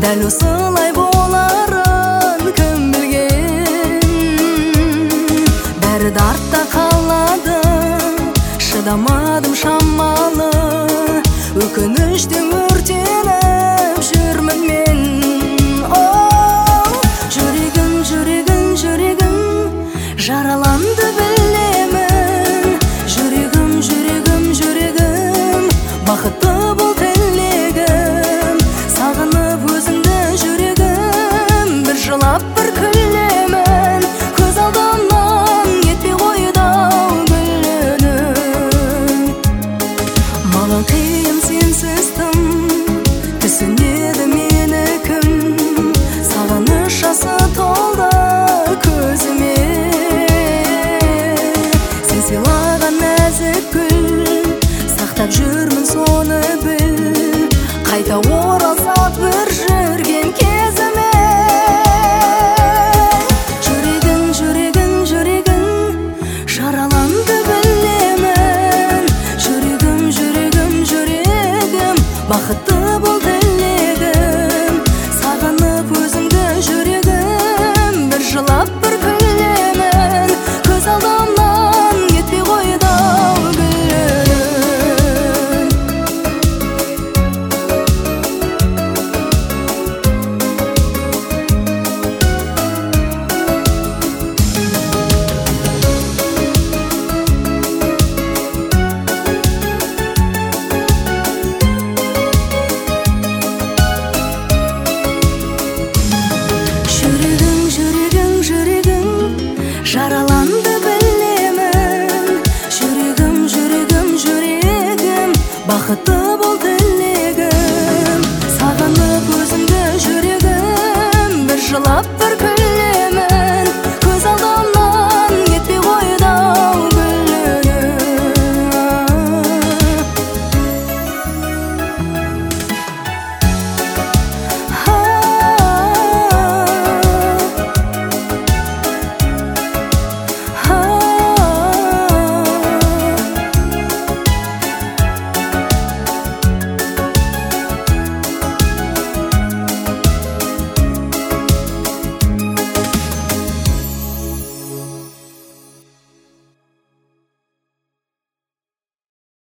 дәл осылай боларын кім білген. Бәрі артта қалады, шыдамадым шамалы, өкініштен өртеніп жүрмін мен. Жүрегім, жүрегім, жүрегім жараланды білемін. Жүрегім, жүрегім, жүрегім бақытты бол тілегім. Сағынып өзіңді жүрегім, бір жылап бір күлемін. Көз алдымнан кетпей қойды-ау гүлің. Маған қиын сенсіз тым, түсінеді мені кім. Сағыныш жасы толды көзіме. Сен сыйлаған нәзік гүл, сақтап жүрмін соны біл. Қайта оралсақ бір жүрген кезіме. Жүрегің, жүрегің, жүрегің жараланды білемін. Жүрегім, жүрегім, жүрегім бақытты